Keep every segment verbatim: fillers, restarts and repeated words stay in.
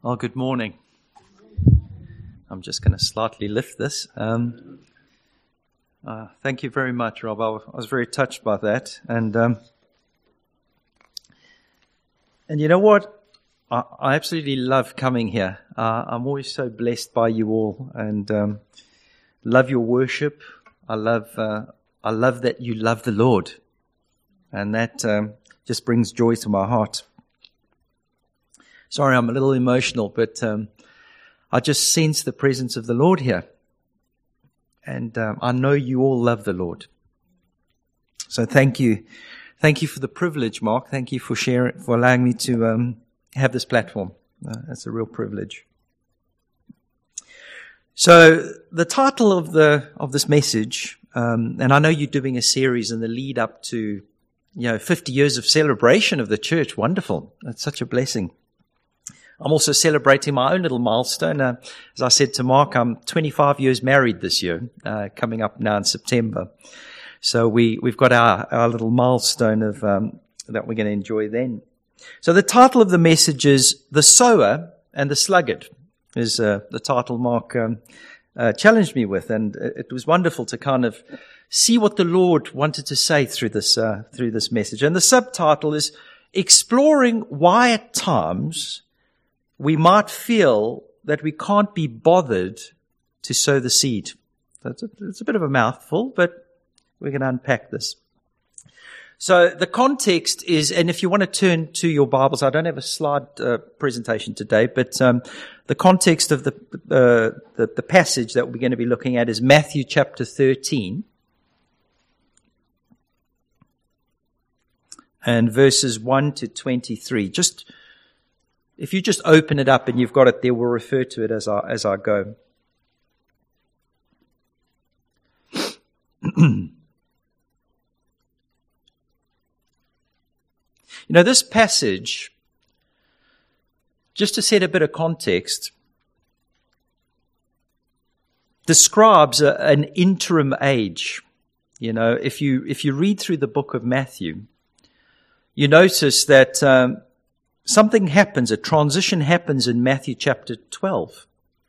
Oh, good morning. I'm just going to slightly lift this. Um, uh, thank you very much, Rob. I was very touched by that. And um, and you know what? I, I absolutely love coming here. Uh, I'm always so blessed by you all, and um, love your worship. I love uh, I love that you love the Lord, and that um, just brings joy to my heart. Sorry, I'm a little emotional, but um, I just sense the presence of the Lord here. And um, I know you all love the Lord. So thank you. Thank you for the privilege, Mark. Thank you for sharing, for allowing me to um, have this platform. Uh, that's a real privilege. So the title of the of this message, um, and I know you're doing a series in the lead up to, you know, fifty years of celebration of the church. Wonderful. That's such a blessing. I'm also celebrating my own little milestone. Uh, as I said to Mark, I'm twenty-five years married this year, uh, coming up now in September. So we, we've got our, our little milestone of um, that we're going to enjoy then. So the title of the message is The Sower and the Sluggard, is uh, the title Mark um, uh, challenged me with. And it was wonderful to kind of see what the Lord wanted to say through this, uh, through this message. And the subtitle is Exploring Why at Times we might feel that we can't be bothered to sow the seed. That's a, it's a bit of a mouthful, but we're going to unpack this. So the context is, and if you want to turn to your Bibles, I don't have a slide uh, presentation today, but um, the context of the, uh, the the passage that we're going to be looking at is Matthew chapter thirteen, and verses one to twenty-three. Just If you just open it up and you've got it there, we'll refer to it as I, as I go. You know, this passage, just to set a bit of context, describes a, an interim age. You know, if you if you read through the book of Matthew, you notice that Um, something happens, a transition happens in Matthew chapter twelve.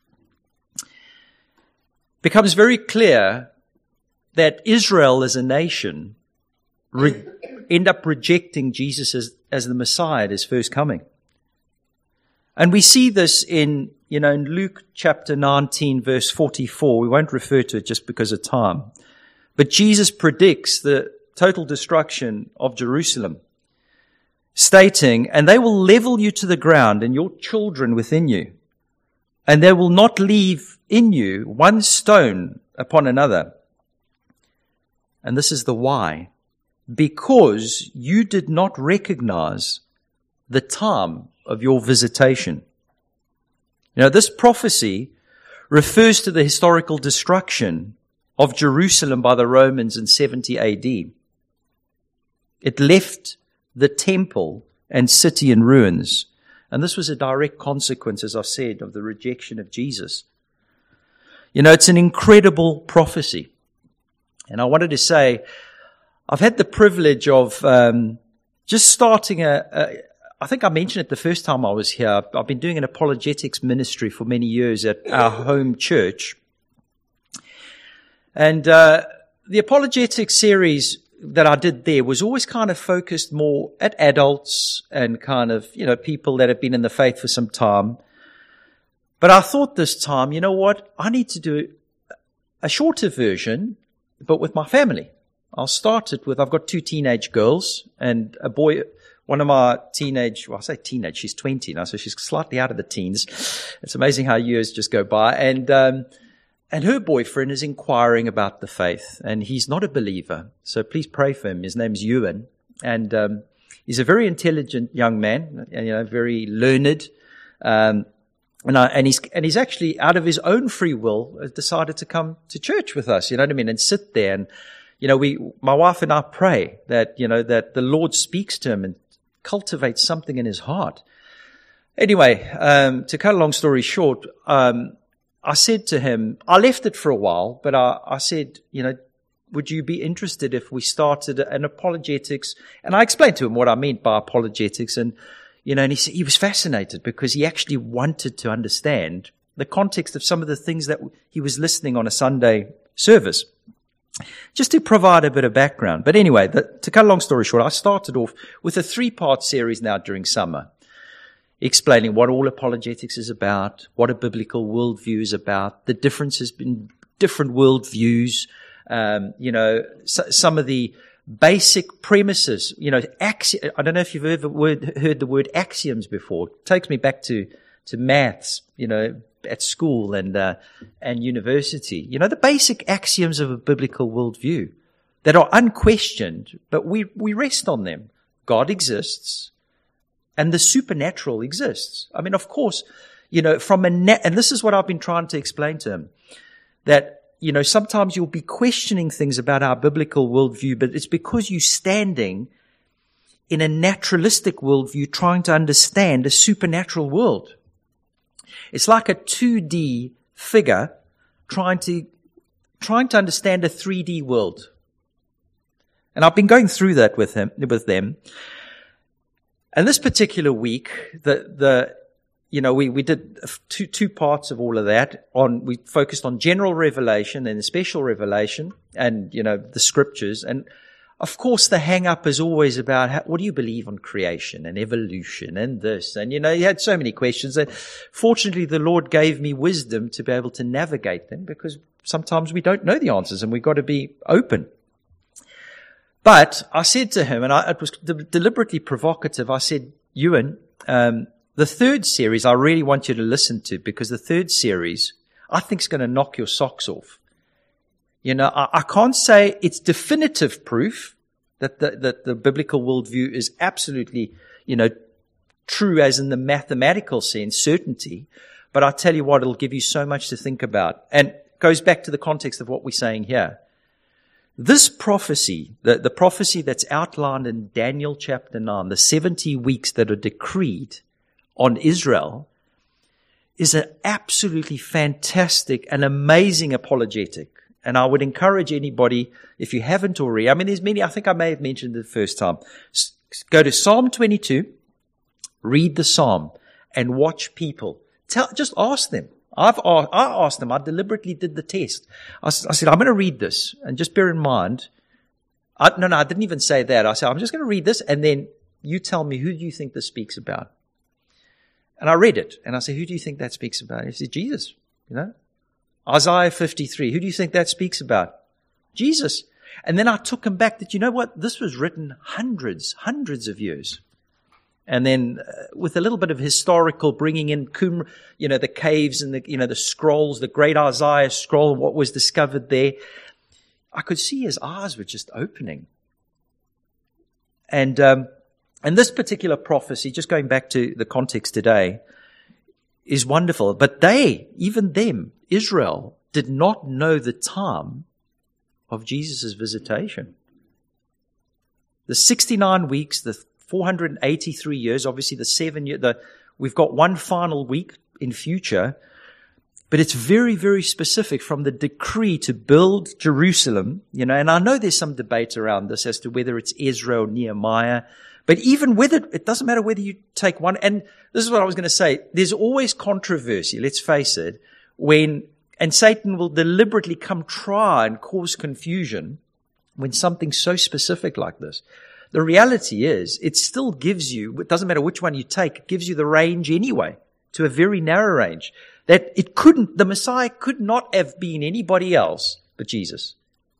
It becomes very clear that Israel as a nation re- end up rejecting Jesus as, as the Messiah at his first coming. And we see this in, you know, in Luke chapter nineteen, verse forty-four. We won't refer to it just because of time. But Jesus predicts the total destruction of Jerusalem, stating, and they will level you to the ground and your children within you, and they will not leave in you one stone upon another. And this is the why. Because you did not recognize the time of your visitation. Now, this prophecy refers to the historical destruction of Jerusalem by the Romans in seventy A D. It left the temple and city in ruins. And this was a direct consequence, as I said, of the rejection of Jesus. You know, it's an incredible prophecy. And I wanted to say, I've had the privilege of um, just starting a, a, I think I mentioned it the first time I was here, I've been doing an apologetics ministry for many years at our home church. And uh, the apologetics series that I did there was always kind of focused more at adults and kind of, you know, people that have been in the faith for some time. But I thought this time, you know what, I need to do a shorter version, but with my family. I'll start it with, I've got two teenage girls and a boy, one of my teenage, well, I say teenage, she's twenty now, so she's slightly out of the teens. It's amazing how years just go by. And, um, And her boyfriend is inquiring about the faith, and he's not a believer. So please pray for him. His name's Ewan, and um, he's a very intelligent young man, you know, very learned, um, and, I, and he's and he's actually out of his own free will decided to come to church with us. You know what I mean? And sit there, and you know, we, my wife and I pray that you know that the Lord speaks to him and cultivates something in his heart. Anyway, um, to cut a long story short. Um, I said to him, I left it for a while, but I, I said, you know, would you be interested if we started an apologetics? And I explained to him what I meant by apologetics. And, You know, and he, he was fascinated because he actually wanted to understand the context of some of the things that he was listening on a Sunday service. Just to provide a bit of background. But anyway, the, to cut a long story short, I started off with a three-part series now during summer, explaining what all apologetics is about, what a biblical worldview is about, the differences in different worldviews, um, you know, so, some of the basic premises, you know, axi- I don't know if you've ever word, heard the word axioms before. It takes me back to, to maths, you know, at school and uh, and university. You know, the basic axioms of a biblical worldview that are unquestioned, but we, we rest on them. God exists and the supernatural exists. I mean, of course, you know, from a na- and this is what I've been trying to explain to him, that, you know, sometimes you'll be questioning things about our biblical worldview, but it's because you're standing in a naturalistic worldview trying to understand a supernatural world. It's like a two D figure trying to trying to understand a three D world. And I've been going through that with him, with them. And this particular week, the the you know we we did two two parts of all of that. On we focused on general revelation and the special revelation, and you know the scriptures. And of course, the hang-up is always about how, what do you believe on creation and evolution and this? And, you know, he had so many questions. And fortunately, the Lord gave me wisdom to be able to navigate them because sometimes we don't know the answers and we've got to be open. But I said to him, and I, it was de- deliberately provocative, I said, Ewan, um, the third series I really want you to listen to because the third series I think is going to knock your socks off. You know, I, I can't say it's definitive proof that the, that the biblical worldview is absolutely, you know, true as in the mathematical sense, certainty. But I tell you what, it'll give you so much to think about. And it goes back to the context of what we're saying here. This prophecy, the, the prophecy that's outlined in Daniel chapter nine, the seventy weeks that are decreed on Israel, is an absolutely fantastic and amazing apologetic. And I would encourage anybody, if you haven't already, I mean, there's many, I think I may have mentioned it the first time. Go to Psalm twenty-two, read the Psalm, and watch people. Tell, just ask them. I've I asked them, I deliberately did the test. I, I said, I'm going to read this, and just bear in mind, I, no, no, I didn't even say that. I said, I'm just going to read this, and then you tell me, who do you think this speaks about? And I read it, and I said, who do you think that speaks about? He said, Jesus, you know. Isaiah fifty-three. Who do you think that speaks about? Jesus. And then I took him back that, you know what? This was written hundreds, hundreds of years. And then uh, with a little bit of historical bringing in, Qumran, you know, the caves and the, you know, the scrolls, the great Isaiah scroll, what was discovered there. I could see his eyes were just opening. And, um, and this particular prophecy, just going back to the context today, is wonderful. But they, even them, Israel, did not know the time of Jesus' visitation. The sixty-nine weeks, the four hundred eighty-three years, obviously the seven year, the, we've got one final week in future, but it's very, very specific from the decree to build Jerusalem, you know, and I know there's some debate around this as to whether it's Ezra or Nehemiah. But even with it, it doesn't matter whether you take one. And this is what I was going to say. There's always controversy, let's face it, when, and Satan will deliberately come try and cause confusion when something's so specific like this. The reality is, it still gives you, it doesn't matter which one you take, it gives you the range anyway, to a very narrow range. That it couldn't, the Messiah could not have been anybody else but Jesus.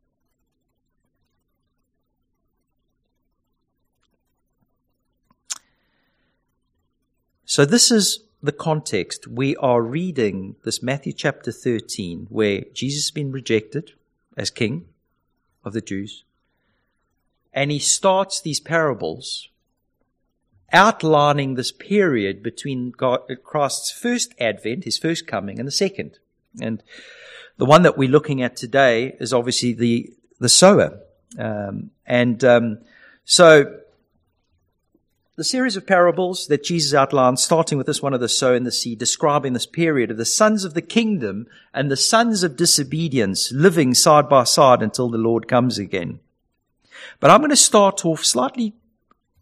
So this is the context. We are reading this Matthew chapter thirteen, where Jesus has been rejected as king of the Jews. And he starts these parables outlining this period between God, Christ's first advent, his first coming, and the second. And the one that we're looking at today is obviously the, the sower. Um, and um, so the series of parables that Jesus outlined, starting with this one of the sower and the seed, describing this period of the sons of the kingdom and the sons of disobedience living side by side until the Lord comes again. But I'm going to start off slightly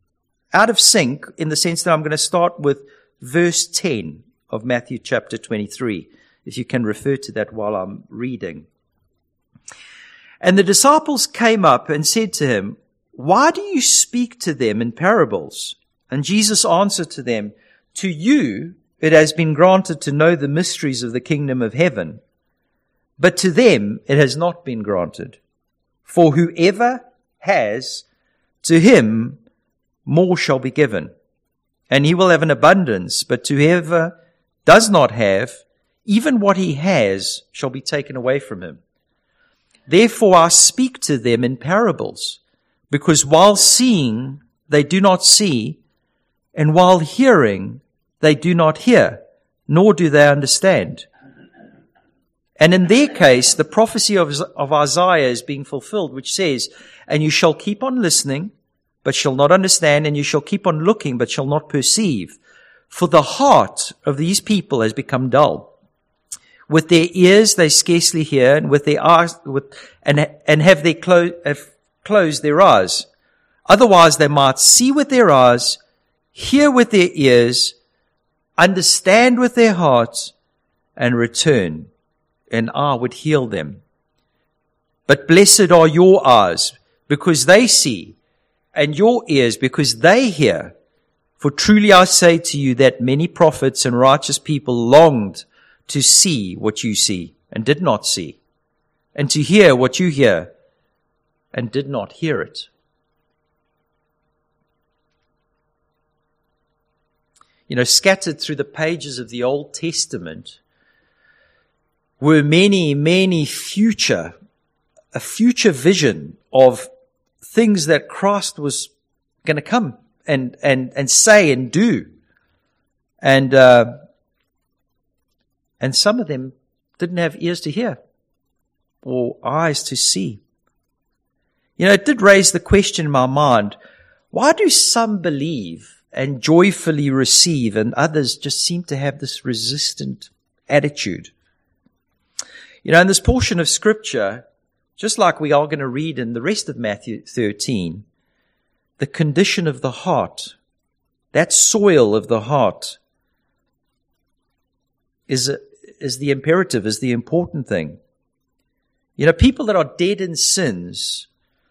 out of sync in the sense that I'm going to start with verse ten of Matthew chapter twenty-three, if you can refer to that while I'm reading. And the disciples came up and said to him, "Why do you speak to them in parables?" And Jesus answered to them, "To you it has been granted to know the mysteries of the kingdom of heaven, but to them it has not been granted. For whoever has, to him more shall be given, and he will have an abundance. But to whoever does not have, even what he has shall be taken away from him. Therefore I speak to them in parables, because while seeing they do not see, and while hearing they do not hear, nor do they understand." And in their case, the prophecy of, of Isaiah is being fulfilled, which says, "And you shall keep on listening, but shall not understand, and you shall keep on looking, but shall not perceive. For the heart of these people has become dull. With their ears they scarcely hear, and with their eyes, with, and, and have, their clo- have closed their eyes. Otherwise they might see with their eyes, hear with their ears, understand with their hearts, and return, and I would heal them. But blessed are your eyes, because they see, and your ears, because they hear. For truly I say to you that many prophets and righteous people longed to see what you see, and did not see, and to hear what you hear, and did not hear it." You know, scattered through the pages of the Old Testament were many, many future, a future vision of things that Christ was going to come and, and, and say and do. And, uh, and some of them didn't have ears to hear or eyes to see. You know, it did raise the question in my mind, why do some believe and joyfully receive and others just seem to have this resistant attitude? You know, in this portion of Scripture, just like we are going to read in the rest of Matthew thirteen, the condition of the heart, that soil of the heart, is, a, is the imperative, is the important thing. You know, people that are dead in sins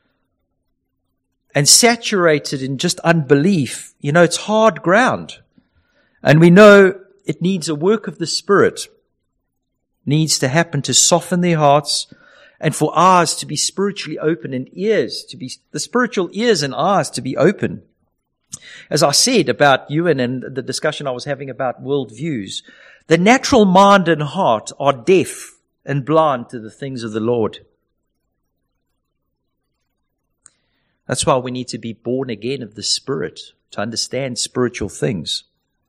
and saturated in just unbelief, you know, it's hard ground. And we know it needs a work of the Spirit, needs to happen to soften their hearts and for eyes to be spiritually open and ears to be, the spiritual ears and eyes to be open. As I said about Ewan and the discussion I was having about worldviews, the natural mind and heart are deaf and blind to the things of the Lord. That's why we need to be born again of the Spirit to understand spiritual things.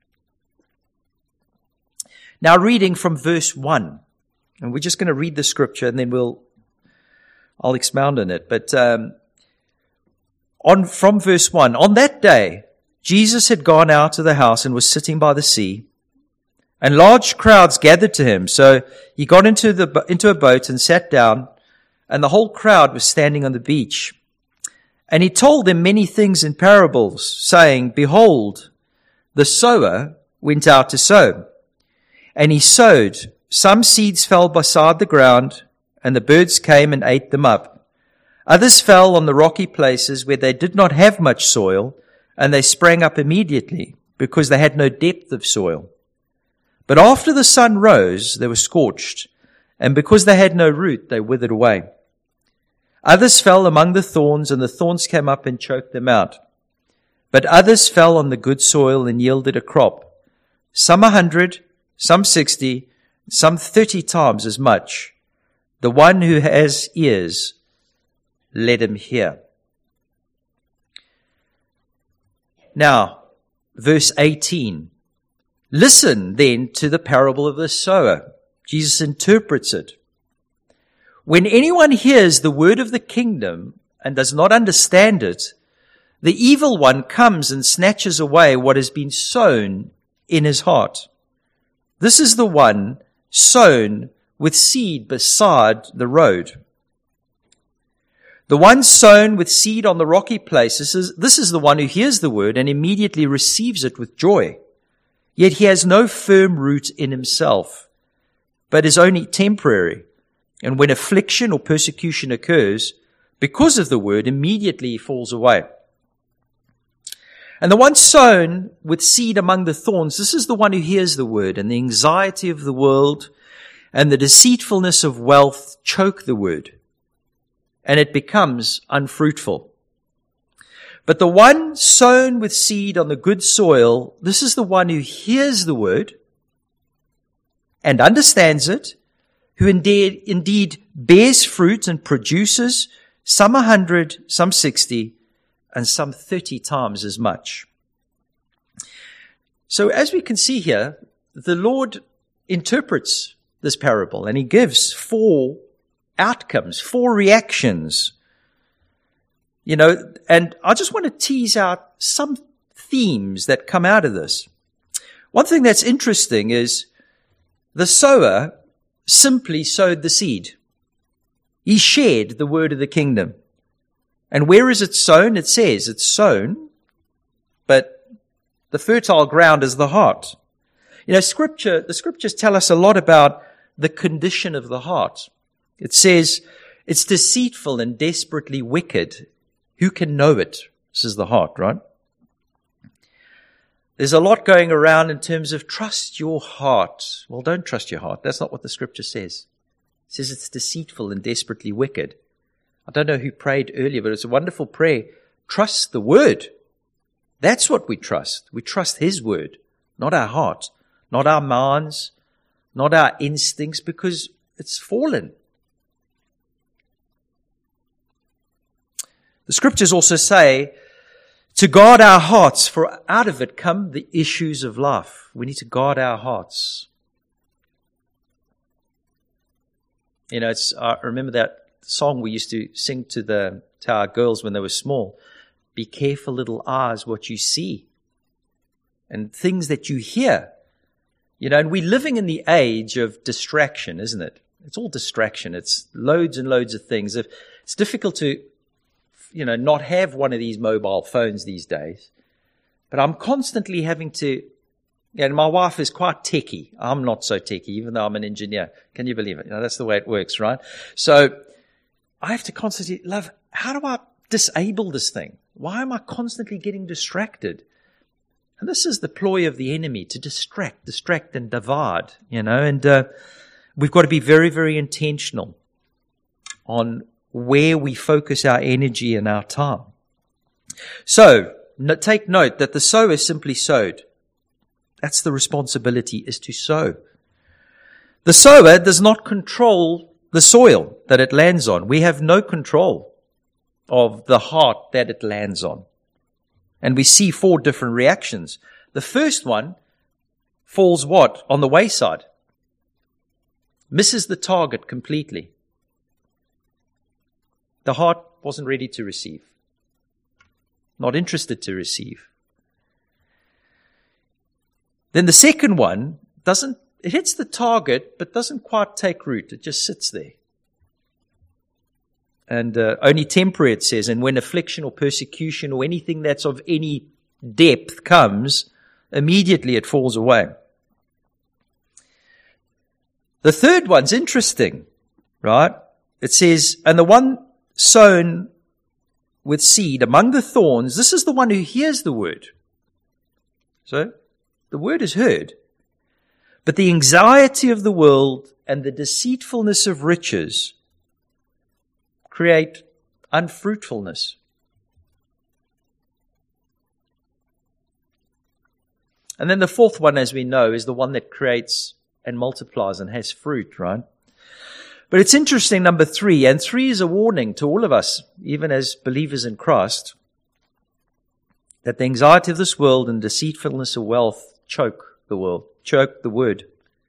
Now, reading from verse one, and we're just going to read the scripture and then we'll, I'll expound on it. But um, on from verse one, on that day, Jesus had gone out of the house and was sitting by the sea, and large crowds gathered to him. So he got into the into a boat and sat down, and the whole crowd was standing on the beach. And he told them many things in parables, saying, "Behold, the sower went out to sow. And he sowed. Some seeds fell beside the ground, and the birds came and ate them up. Others fell on the rocky places where they did not have much soil, and they sprang up immediately, because they had no depth of soil. But after the sun rose, they were scorched, and because they had no root, they withered away. Others fell among the thorns, and the thorns came up and choked them out. But others fell on the good soil and yielded a crop, some a hundred, some sixty, some thirty times as much. The one who has ears, let him hear." Now, verse eighteen. Listen then to the parable of the sower. Jesus interprets it. When anyone hears the word of the kingdom and does not understand it, the evil one comes and snatches away what has been sown in his heart. This is the one sown with seed beside the road. The one sown with seed on the rocky places, is, this is the one who hears the word and immediately receives it with joy. Yet he has no firm root in himself, but is only temporary. And when affliction or persecution occurs, because of the word, immediately he falls away. And the one sown with seed among the thorns, this is the one who hears the word, and the anxiety of the world and the deceitfulness of wealth choke the word, and it becomes unfruitful. But the one sown with seed on the good soil, this is the one who hears the word and understands it, who indeed, indeed bears fruit and produces some a hundred, some sixty, and some thirty times as much. So as we can see here, the Lord interprets this parable, and he gives four outcomes, four reactions. You know, and I just want to tease out some themes that come out of this. One thing that's interesting is the sower simply sowed the seed. He shared the word of the kingdom. And where is it sown? It says it's sown, but the fertile ground is the heart. You know, scripture, the scriptures tell us a lot about the condition of the heart. It says it's deceitful and desperately wicked. Who can know it? This is the heart, right? There's a lot going around in terms of trust your heart. Well, don't trust your heart. That's not what the scripture says. It says it's deceitful and desperately wicked. I don't know who prayed earlier, but it's a wonderful prayer. Trust the word. That's what we trust. We trust his word, not our heart, not our minds, not our instincts, because it's fallen. The scriptures also say to guard our hearts, for out of it come the issues of life. We need to guard our hearts. You know, it's, I remember that song we used to sing to the to our girls when they were small. Be careful, little eyes, what you see and things that you hear. You know, and we're living in the age of distraction, isn't it? It's all distraction. It's loads and loads of things. If it's difficult to, you know, not have one of these mobile phones these days. But I'm constantly having to, and my wife is quite techie. I'm not so techie, even though I'm an engineer. Can you believe it? You know, that's the way it works, right? So I have to constantly, love, how do I disable this thing? Why am I constantly getting distracted? And this is the ploy of the enemy, to distract, distract and divide, you know, and uh, we've got to be very, very intentional on where we focus our energy and our time. So, no, take note that the sower simply sowed. That's the responsibility, is to sow. The sower does not control the soil that it lands on. We have no control of the heart that it lands on. And we see four different reactions. The first one falls what? On the wayside. Misses the target completely. The heart wasn't ready to receive. Not interested to receive. Then the second one doesn't, it hits the target, but doesn't quite take root. It just sits there. And uh, only temporary, it says, and when affliction or persecution or anything that's of any depth comes, immediately it falls away. The third one's interesting, right? It says, and the one sown with seed among the thorns, this is the one who hears the word. So, the word is heard. But the anxiety of the world and the deceitfulness of riches create unfruitfulness. And then the fourth one, as we know, is the one that creates and multiplies and has fruit, right? But it's interesting, number three, and three is a warning to all of us, even as believers in Christ, that the anxiety of this world and deceitfulness of wealth choke the world, choke the word.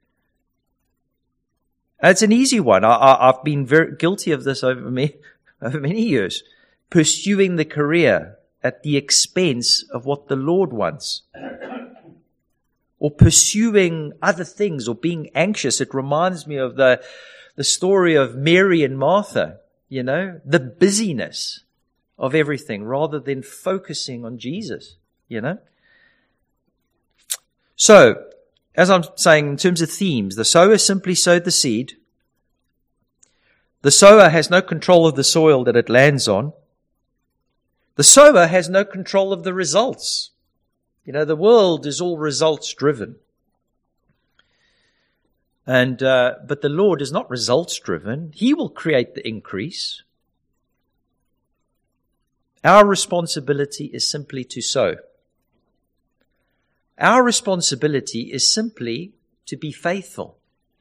And it's an easy one. I, I, I've been very guilty of this over me, over many years, pursuing the career at the expense of what the Lord wants, or pursuing other things, or being anxious. It reminds me of the the story of Mary and Martha. you know, the busyness of everything rather than focusing on Jesus, you know. So, as I'm saying, in terms of themes, the sower simply sowed the seed. The sower has no control of the soil that it lands on. The sower has no control of the results. You know, the world is all results driven. And, uh, but the Lord is not results driven. He will create the increase. Our responsibility is simply to sow. Our responsibility is simply to be faithful.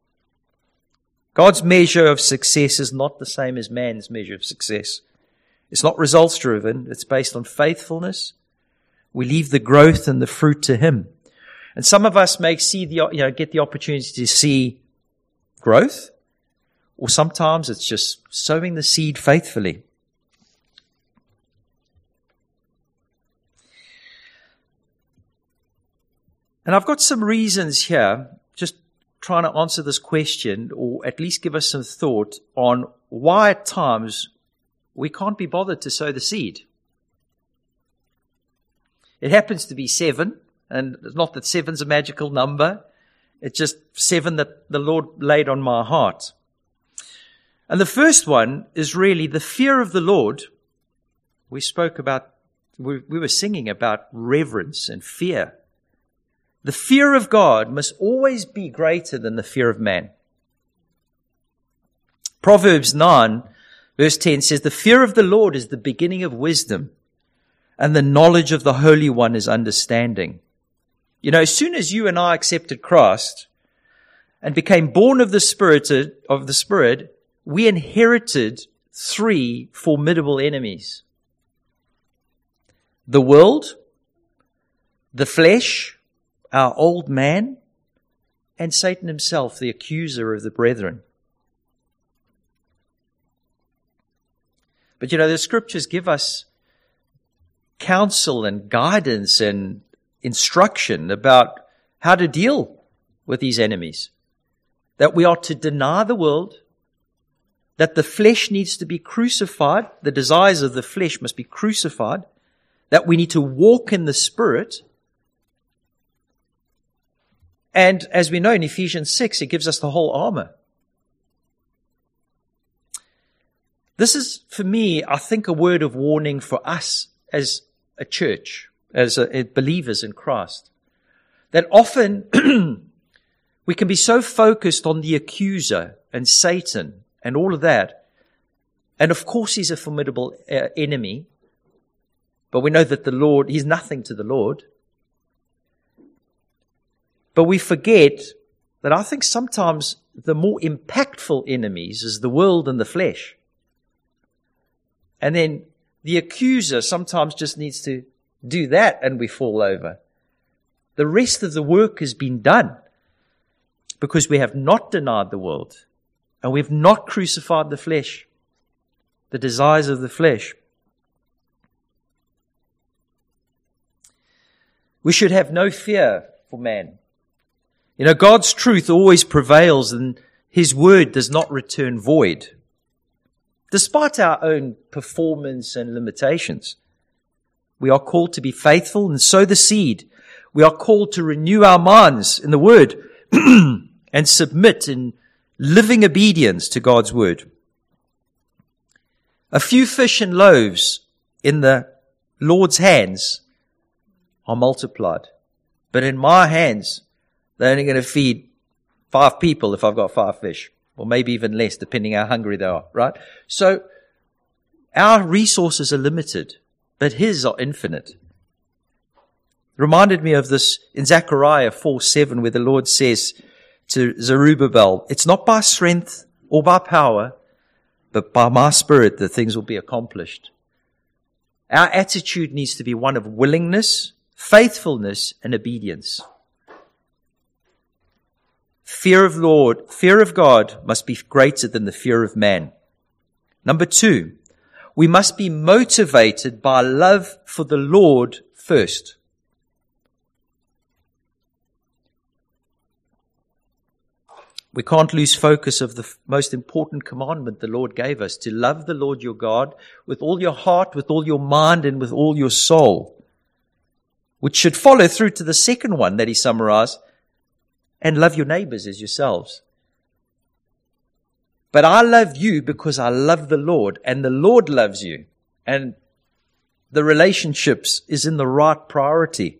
God's measure of success is not the same as man's measure of success. It's not results driven. It's based on faithfulness. We leave the growth and the fruit to Him. And some of us may see the, you know, get the opportunity to see growth, or sometimes it's just sowing the seed faithfully. And I've got some reasons here, just trying to answer this question, or at least give us some thought on why at times we can't be bothered to sow the seed. It happens to be seven, and it's not that seven's a magical number. It's just seven that the Lord laid on my heart. And the first one is really the fear of the Lord. We spoke about, we, we were singing about reverence and fear. The fear of God must always be greater than the fear of man. Proverbs nine, verse ten says, the fear of the Lord is the beginning of wisdom, and the knowledge of the Holy One is understanding. You know, as soon as you and I accepted Christ and became born of the Spirit, of the Spirit, we inherited three formidable enemies. The world, the flesh, our old man, and Satan himself, the accuser of the brethren. But you know, the scriptures give us counsel and guidance and instruction about how to deal with these enemies. That we are to deny the world, that the flesh needs to be crucified, the desires of the flesh must be crucified, that we need to walk in the Spirit. And as we know in Ephesians six, it gives us the whole armor. This is, for me, I think, a word of warning for us as a church, as a, believers in Christ. That often we can be so focused on the accuser and Satan and all of that. And of course he's a formidable uh, enemy. But we know that the Lord, he's nothing to the Lord. But we forget that I think sometimes the more impactful enemies is the world and the flesh. And then the accuser sometimes just needs to do that and we fall over. The rest of the work has been done because we have not denied the world and we have not crucified the flesh, the desires of the flesh. We should have no fear for man. You know, God's truth always prevails and His word does not return void. Despite our own performance and limitations, we are called to be faithful and sow the seed. We are called to renew our minds in the word and submit in living obedience to God's word. A few fish and loaves in the Lord's hands are multiplied. But in my hands, they're only going to feed five people if I've got five fish. Or maybe even less, depending how hungry they are, right? So our resources are limited, but His are infinite. It reminded me of this in Zechariah four seven, where the Lord says to Zerubbabel, it's not by strength or by power, but by my Spirit that things will be accomplished. Our attitude needs to be one of willingness, faithfulness, and obedience. Fear of Lord, fear of God must be greater than the fear of man. Number two, we must be motivated by love for the Lord first. We can't lose focus of the f- most important commandment the Lord gave us, to love the Lord your God with all your heart, with all your mind, and with all your soul, which should follow through to the second one that he summarized, and love your neighbors as yourselves. But I love you because I love the Lord, and the Lord loves you, and the relationships is in the right priority.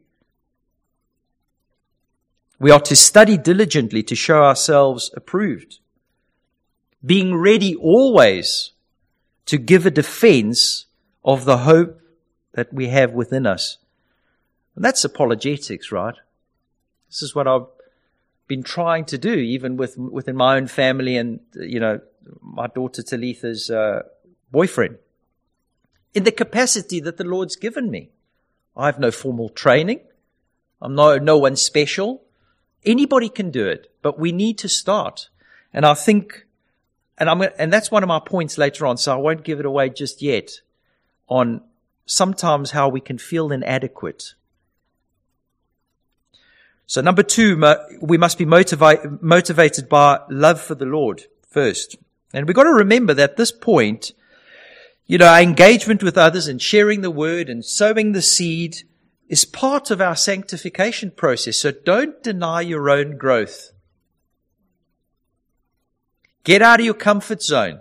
We are to study diligently to show ourselves approved, being ready always to give a defense of the hope that we have within us. And that's apologetics, right? This is what I've been trying to do, even with within my own family and, you know, my daughter Talitha's uh, boyfriend, in the capacity that the Lord's given me. I have no formal training. I'm no, no one special. Anybody can do it, but we need to start. And I think, and I'm, and that's one of my points later on, so I won't give it away just yet, on sometimes how we can feel inadequate. So number two, we must be motivate, motivated by love for the Lord first. And we've got to remember that at this point, you know, our engagement with others and sharing the word and sowing the seed is part of our sanctification process. So don't deny your own growth. Get out of your comfort zone,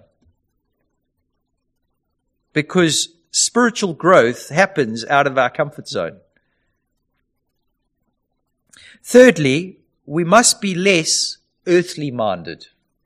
because spiritual growth happens out of our comfort zone. Thirdly, we must be less earthly minded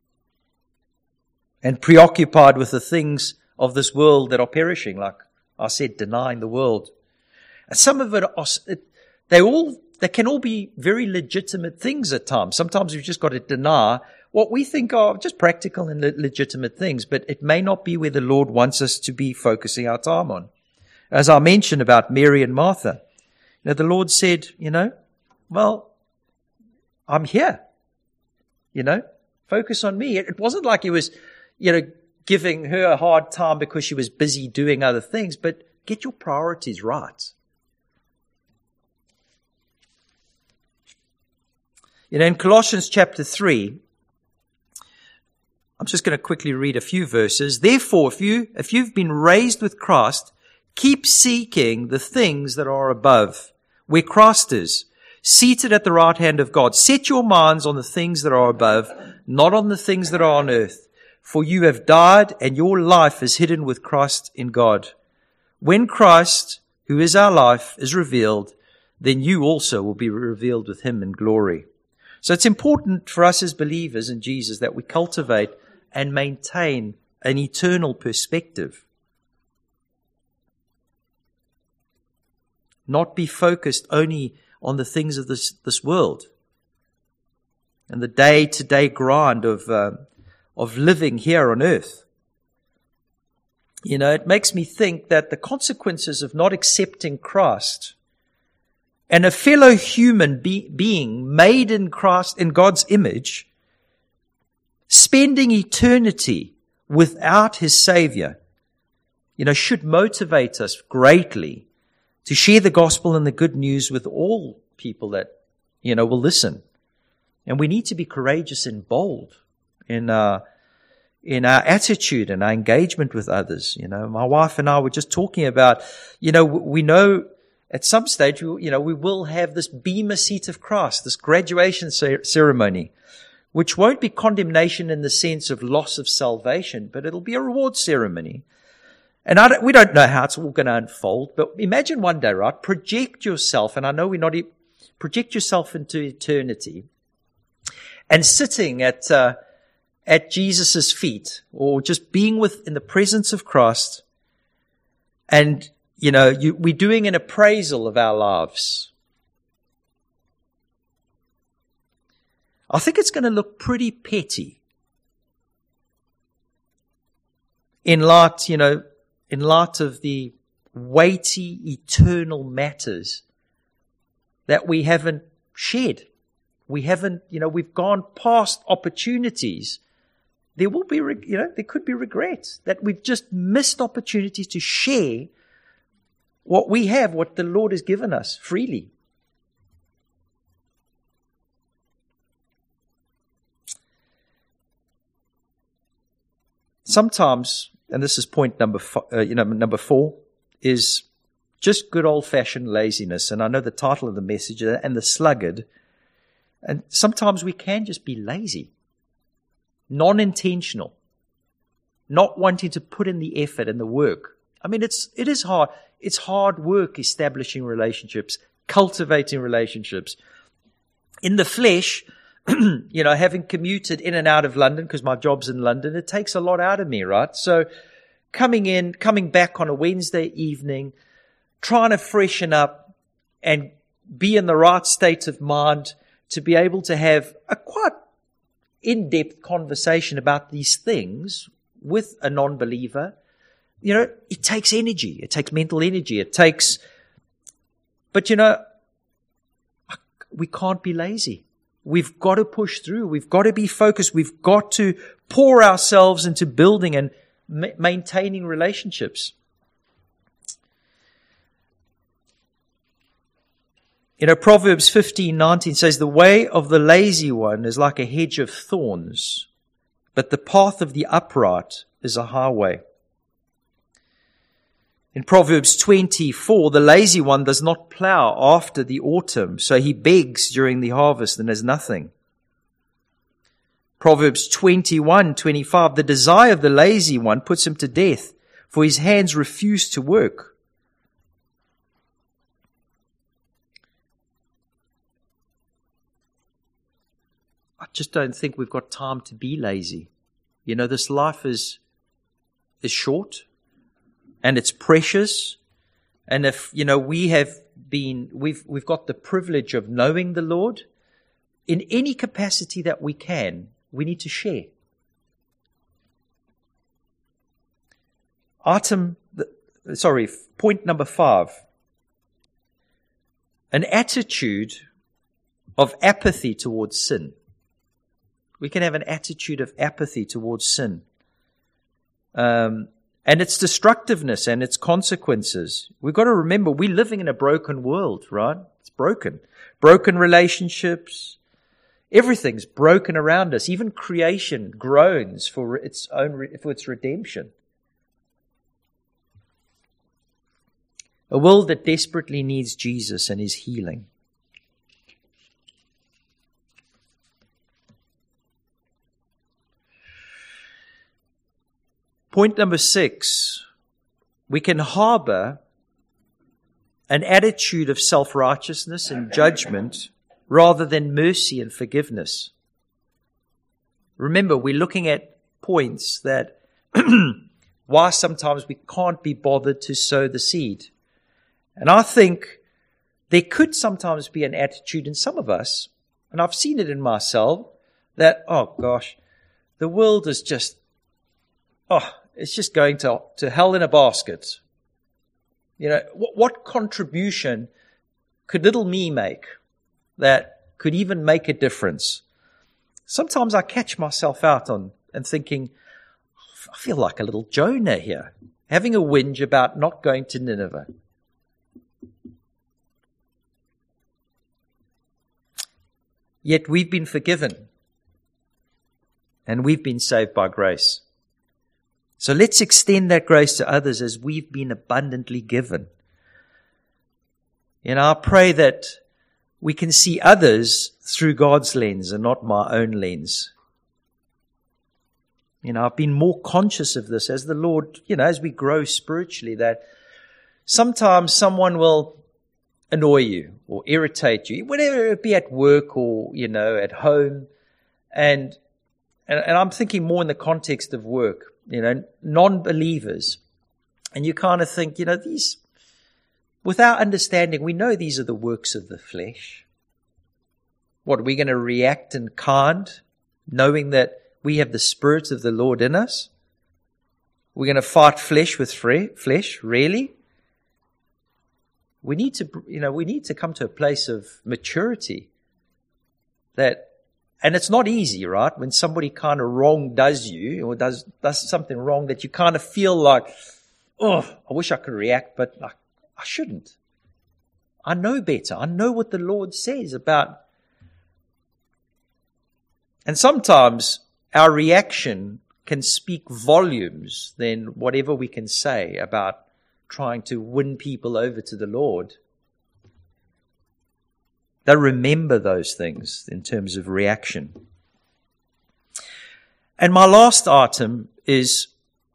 and preoccupied with the things of this world that are perishing, like I said, denying the world. And some of it, are, they all, they can all be very legitimate things at times. Sometimes we've just got to deny what we think are just practical and le- legitimate things, but it may not be where the Lord wants us to be focusing our time on. As I mentioned about Mary and Martha, you know, the Lord said, you know, well, I'm here, you know, focus on me. It, it wasn't like he was, you know, giving her a hard time because she was busy doing other things, but get your priorities right. You know, in Colossians chapter three, I'm just going to quickly read a few verses. Therefore, if you, if you've been raised with Christ, keep seeking the things that are above, where Christ is, seated at the right hand of God. Set your minds on the things that are above, not on the things that are on earth. For you have died, and your life is hidden with Christ in God. When Christ, who is our life, is revealed, then you also will be revealed with him in glory. So it's important for us as believers in Jesus that we cultivate and maintain an eternal perspective. Not be focused only on the things of this, this world and the day-to-day grind of, uh, of living here on earth. You know, it makes me think that the consequences of not accepting Christ and a fellow human be- being made in Christ, in God's image, spending eternity without his Savior, you know, should motivate us greatly to share the gospel and the good news with all people that, you know, will listen. And we need to be courageous and bold in our, in our attitude and our engagement with others. You know, my wife and I were just talking about, you know, we know at some stage, you know, we will have this bema seat of Christ, this graduation ceremony, which won't be condemnation in the sense of loss of salvation, but it'll be a reward ceremony. And I don't, we don't know how it's all going to unfold, but imagine one day, right? Project yourself, and I know we're not, project yourself into eternity, and sitting at uh, at Jesus' feet, or just being with in the presence of Christ, and you know, you, we're doing an appraisal of our lives. I think it's going to look pretty petty in light, you know, in light of the weighty, eternal matters that we haven't shared. We haven't, you know, we've gone past opportunities. There will be, you know, there could be regrets that we've just missed opportunities to share what we have, what the Lord has given us freely. sometimes, and this is point number, fo- uh, you know, number four, is just good old-fashioned laziness. And I know the title of the message, and the sluggard. And sometimes we can just be lazy, non-intentional, not wanting to put in the effort and the work. I mean, it's it is hard. It's hard work establishing relationships, cultivating relationships. In the flesh, you know, having commuted in and out of London, because my job's in London, it takes a lot out of me, right? So coming in, coming back on a Wednesday evening, trying to freshen up and be in the right state of mind to be able to have a quite in-depth conversation about these things with a non-believer, you know, it takes energy. It takes mental energy. It takes, but you know, we can't be lazy. We've got to push through. We've got to be focused. We've got to pour ourselves into building and ma- maintaining relationships. You know, Proverbs fifteen nineteen says, the way of the lazy one is like a hedge of thorns, but the path of the upright is a highway. In Proverbs twenty-four, the lazy one does not plow after the autumn, so he begs during the harvest and has nothing. Proverbs twenty-one twenty-five, the desire of the lazy one puts him to death, for his hands refuse to work. I just don't think we've got time to be lazy. You know, this life is is short and it's precious. And if, you know, we have been, we've we've got the privilege of knowing the Lord in any capacity that we can, we need to share. Item, sorry, point number five. An attitude of apathy towards sin. We can have an attitude of apathy towards sin. Um, and its destructiveness and its consequences. We've got to remember, we're living in a broken world, right? It's broken. Broken relationships. Everything's broken around us. Even creation groans for its own, for its redemption. A world that desperately needs Jesus and His healing. Point number six, we can harbor an attitude of self-righteousness and judgment rather than mercy and forgiveness. Remember, we're looking at points that why sometimes we can't be bothered to sow the seed. And I think there could sometimes be an attitude in some of us, and I've seen it in myself, that, oh gosh, the world is just, oh, it's just going to, to hell in a basket. You know, what, what contribution could little me make that could even make a difference? Sometimes I catch myself out on and thinking, I feel like a little Jonah here, having a whinge about not going to Nineveh. Yet we've been forgiven and we've been saved by grace. So let's extend that grace to others as we've been abundantly given. And I pray that we can see others through God's lens and not my own lens. You know, I've been more conscious of this as the Lord, you know, as we grow spiritually, that sometimes someone will annoy you or irritate you, whatever it be, at work or, you know, at home. And, and, and I'm thinking more in the context of work. You know, non-believers. And you kind of think, you know, these, without understanding, we know these are the works of the flesh. What, are we going to react in kind, knowing that we have the Spirit of the Lord in us? We're going to fight flesh with flesh, really? We need to, you know, we need to come to a place of maturity that, and it's not easy, right? When somebody kind of wrong does you or does, does something wrong that you kind of feel like, oh, I wish I could react, but I, I shouldn't. I know better. I know what the Lord says about. And sometimes our reaction can speak volumes than whatever we can say about trying to win people over to the Lord. They remember those things in terms of reaction. And my last item is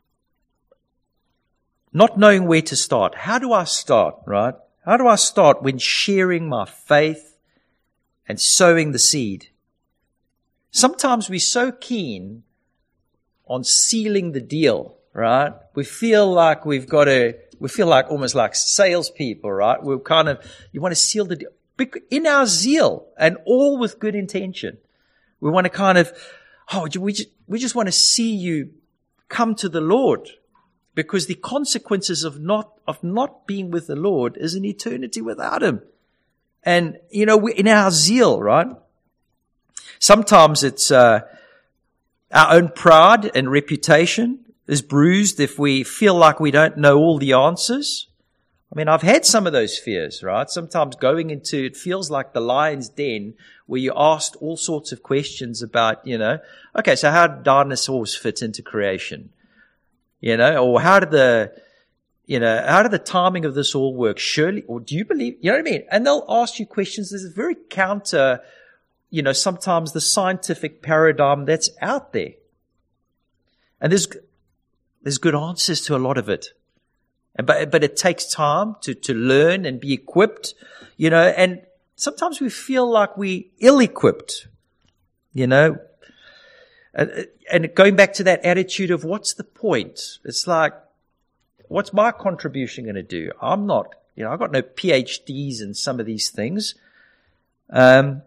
not knowing where to start. How do I start, right? How do I start when sharing my faith and sowing the seed? Sometimes we're so keen on sealing the deal, right? We feel like we've got to, we feel like almost like salespeople, right? We're kind of, you want to seal the deal. In our zeal and all with good intention. We want to kind of, oh, we just, we just want to see you come to the Lord, because the consequences of not, of not being with the Lord is an eternity without Him. And, you know, we, in our zeal, right? Sometimes it's, uh, our own pride and reputation is bruised if we feel like we don't know all the answers. I mean, I've had some of those fears, right? Sometimes going into, it feels like the lion's den, where you're asked all sorts of questions about, you know, okay, so how did dinosaurs fit into creation? You know, or how did the, you know, how did the timing of this all work? Surely, or do you believe, you know what I mean? And they'll ask you questions. There's a very counter, you know, sometimes the scientific paradigm that's out there. And there's, there's good answers to a lot of it. And, but, but it takes time to, to learn and be equipped, you know, and sometimes we feel like we're ill-equipped, you know. And, and going back to that attitude of what's the point? It's like, what's my contribution going to do? I'm not, you know, I've got no P H Ds in some of these things. Um,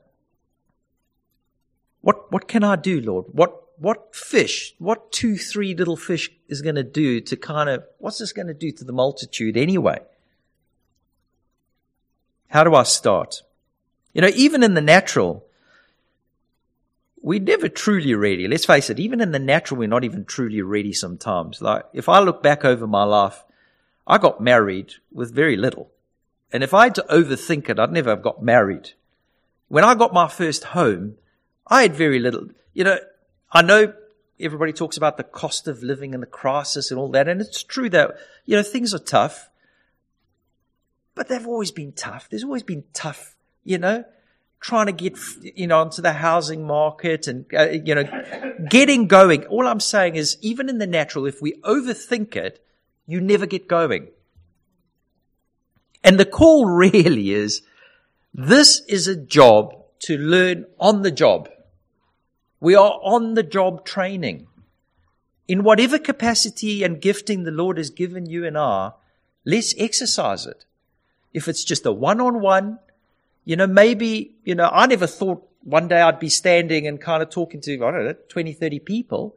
what, what can I do, Lord? What, what fish, what two, three little fish is going to do to kind of, what's this going to do to the multitude anyway? How do I start? You know, even in the natural, we're never truly ready. Let's face it, even in the natural, we're not even truly ready sometimes. Like, if I look back over my life, I got married with very little. And if I had to overthink it, I'd never have got married. When I got my first home, I had very little. You know, I know everybody talks about the cost of living and the crisis and all that, and it's true that, you know, things are tough. But they've always been tough. There's always been tough, you know, trying to get, you know, onto the housing market and, uh, you know, getting going. All I'm saying is, even in the natural, if we overthink it, you never get going. And the call really is, this is a job to learn on the job. We are on the job training. In whatever capacity and gifting the Lord has given you and I, let's exercise it. If it's just a one-on-one, you know, maybe, you know, I never thought one day I'd be standing and kind of talking to, I don't know, twenty, thirty people.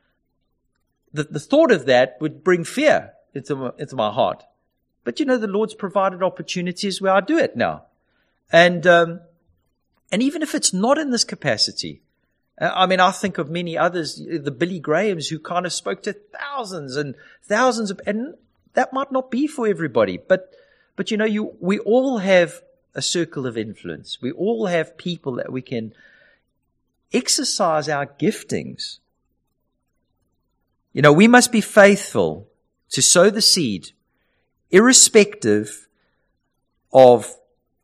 The, the thought of that would bring fear into my, into my heart. But, you know, the Lord's provided opportunities where I do it now. And, um, and even if it's not in this capacity, I mean, I think of many others, the Billy Grahams, who kind of spoke to thousands and thousands of, and that might not be for everybody, but, but you know, you, we all have a circle of influence. We all have people that we can exercise our giftings. You know, we must be faithful to sow the seed, irrespective of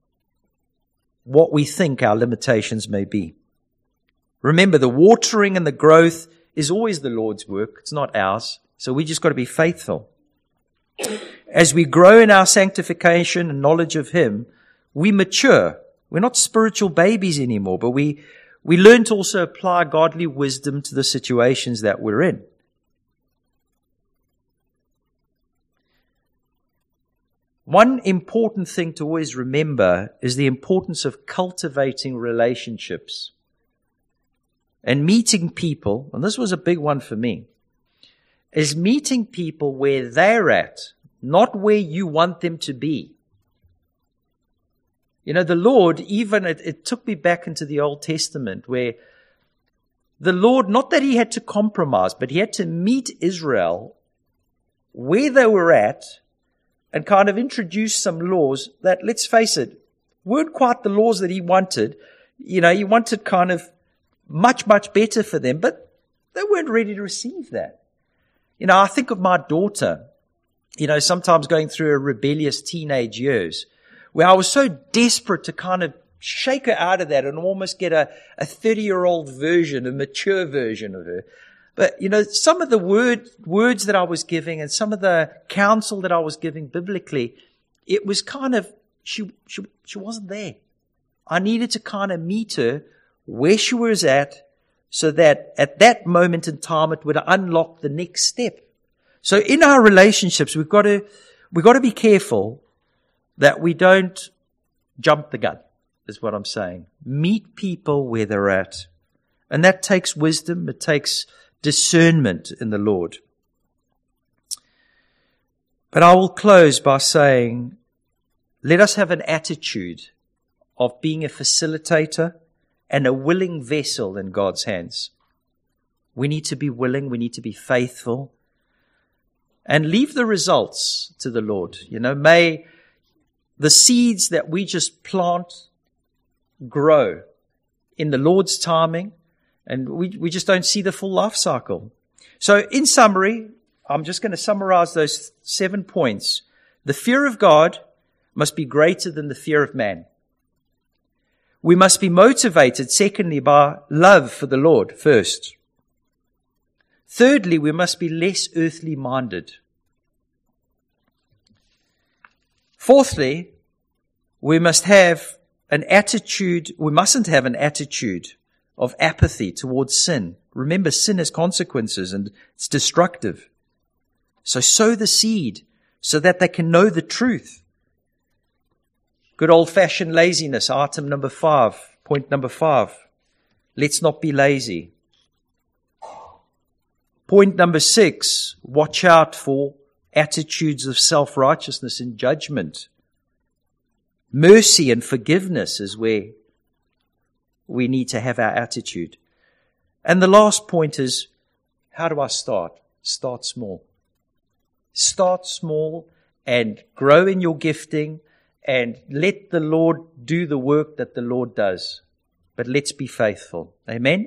what we think our limitations may be. Remember, the watering and the growth is always the Lord's work. It's not ours. So we just got to be faithful. As we grow in our sanctification and knowledge of Him, we mature. We're not spiritual babies anymore, but we, we learn to also apply godly wisdom to the situations that we're in. One important thing to always remember is the importance of cultivating relationships and meeting people, and this was a big one for me, is meeting people where they're at, not where you want them to be. You know, the Lord, even, it, it took me back into the Old Testament, where the Lord, not that He had to compromise, but He had to meet Israel where they were at and kind of introduce some laws that, let's face it, weren't quite the laws that He wanted. You know, He wanted kind of much, much better for them, but They weren't ready to receive that. You know, I think of my daughter, you know, sometimes going through her rebellious teenage years, where I was so desperate to kind of shake her out of that and almost get a, a thirty-year-old version, a mature version of her. But, you know, some of the word, words that I was giving and some of the counsel that I was giving biblically, it was kind of, she, she, she wasn't there. I needed to kind of meet her where she was at so that at that moment in time it would unlock the next step. So in our relationships, we've got to, we've got to be careful that we don't jump the gun, is what I'm saying. Meet people where they're at. And that takes wisdom. It takes discernment in the Lord. But I will close by saying, let us have an attitude of being a facilitator and a willing vessel in God's hands. We need to be willing. We need to be faithful. And leave the results to the Lord. You know, may the seeds that we just plant grow in the Lord's timing, and we, we just don't see the full life cycle. So in summary, I'm just going to summarize those seven points. The fear of God must be greater than the fear of man. We must be motivated, secondly, by love for the Lord first. Thirdly, we must be less earthly minded. Fourthly, we must have an attitude, we mustn't have an attitude of apathy towards sin. Remember, sin has consequences and it's destructive. So sow the seed so that they can know the truth. Good old-fashioned laziness, item number five, point number five. Let's not be lazy. Point number six, watch out for attitudes of self-righteousness and judgment. Mercy and forgiveness is where we need to have our attitude. And the last point is, how do I start? Start small. Start small and grow in your gifting and let the Lord do the work that the Lord does. But let's be faithful. Amen?